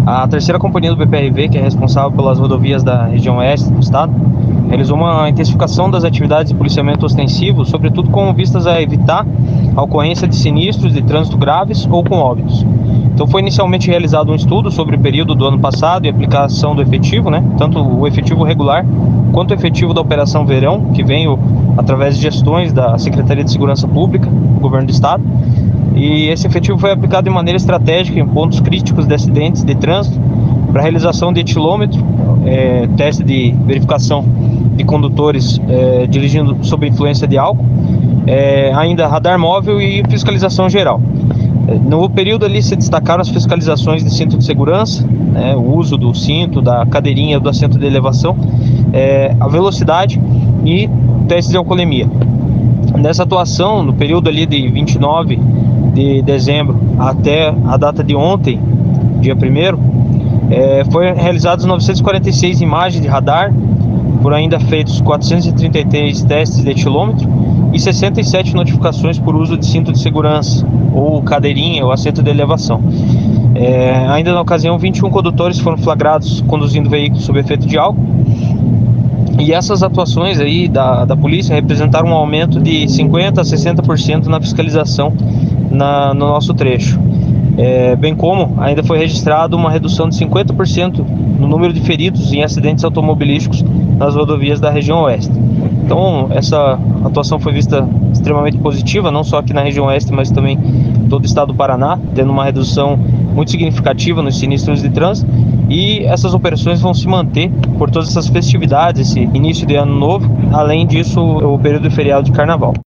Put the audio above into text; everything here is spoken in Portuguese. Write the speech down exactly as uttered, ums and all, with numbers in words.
A terceira companhia do B P R V, que é responsável pelas rodovias da região oeste do estado, realizou uma intensificação das atividades de policiamento ostensivo, sobretudo com vistas a evitar a ocorrência de sinistros de trânsito graves ou com óbitos. Então foi inicialmente realizado um estudo sobre o período do ano passado e aplicação do efetivo, né? Tanto o efetivo regular quanto o efetivo da Operação Verão, que veio através de gestões da Secretaria de Segurança Pública do Governo do Estado. E esse efetivo foi aplicado de maneira estratégica em pontos críticos de acidentes de trânsito para a realização de etilômetro, é, teste de verificação de condutores é, dirigindo sob influência de álcool, é, ainda radar móvel e fiscalização geral. No período ali se destacaram as fiscalizações de cinto de segurança, né, o uso do cinto, da cadeirinha, do assento de elevação, é, a velocidade e testes de alcoolemia. Nessa atuação, no período ali de vinte e nove de dezembro até a data de ontem, dia primeiro, é, foi realizados novecentas e quarenta e seis imagens de radar, por ainda feitos quatrocentos e trinta e três testes de etilômetro e sessenta e sete notificações por uso de cinto de segurança, ou cadeirinha, ou assento de elevação. É, ainda na ocasião, vinte e um condutores foram flagrados conduzindo veículos sob efeito de álcool. E essas atuações aí da, da polícia representaram um aumento de cinquenta a sessenta por cento na fiscalização na, no nosso trecho. É, bem como ainda foi registrado uma redução de cinquenta por cento no número de feridos em acidentes automobilísticos nas rodovias da região oeste. Então essa atuação foi vista extremamente positiva, não só aqui na região oeste, mas também em todo o estado do Paraná, tendo uma redução muito significativa nos sinistros de trânsito. E essas operações vão se manter por todas essas festividades, esse início de ano novo, além disso o período de feriado de carnaval.